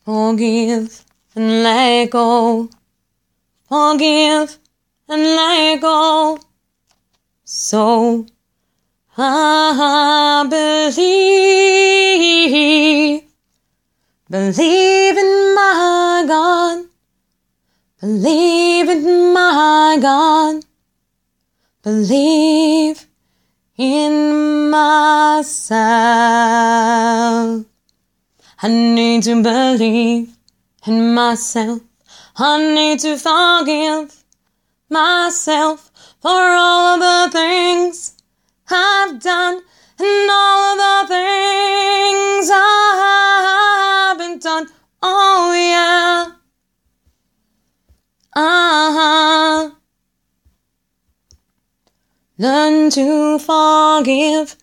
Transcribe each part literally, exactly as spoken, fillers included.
Forgive and let go. Forgive and let go. So I believe, believe in my God, believe in my God, believe in myself. I need to believe in myself. I need to forgive myself for all of the things I've done and all of the things I haven't done. Oh yeah. Uh-huh. Learn to forgive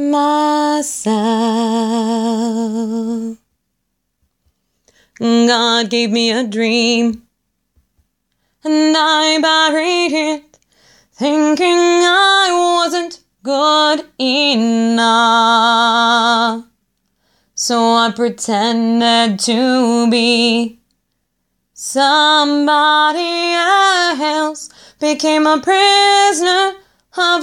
myself. God gave me a dream, and I buried it, thinking I wasn't good enough. So I pretended to be somebody else, became a prisoner of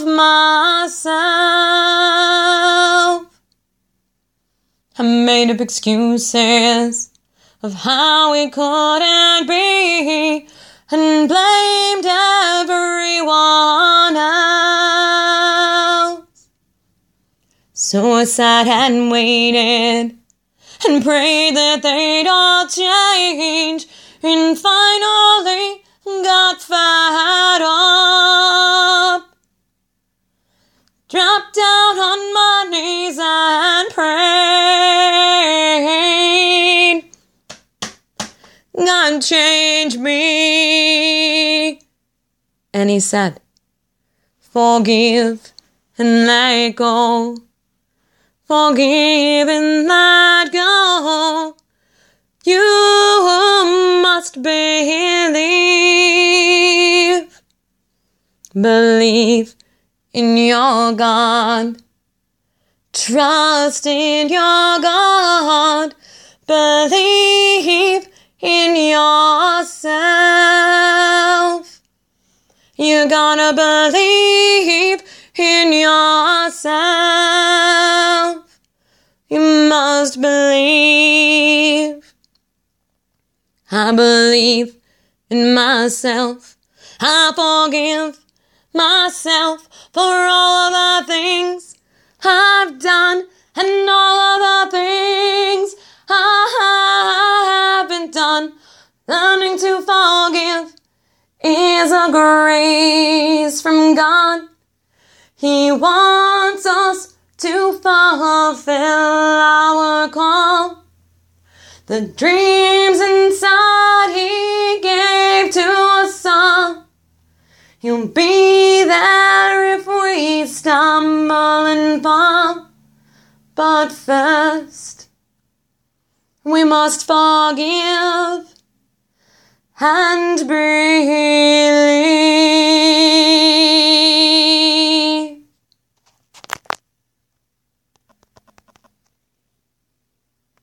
myself. I made up excuses of how it couldn't be, and blamed everyone else. So I sat and waited and prayed that they'd all change, and finally got fed up. Dropped down on my knees and prayed, God, change me. And he said, forgive and let go. Forgive and let go. You must believe. Believe in your God. Trust in your God. Believe in yourself. You gotta believe in yourself. You must believe. I believe in myself. I forgive myself for all of the things I've done and all of the things I haven't done. Learning to forgive is a grace from God. He wants us to fulfill our call. The dreams inside He gave to us all. He'll be there if we stumble and fall. But first, we must forgive and believe.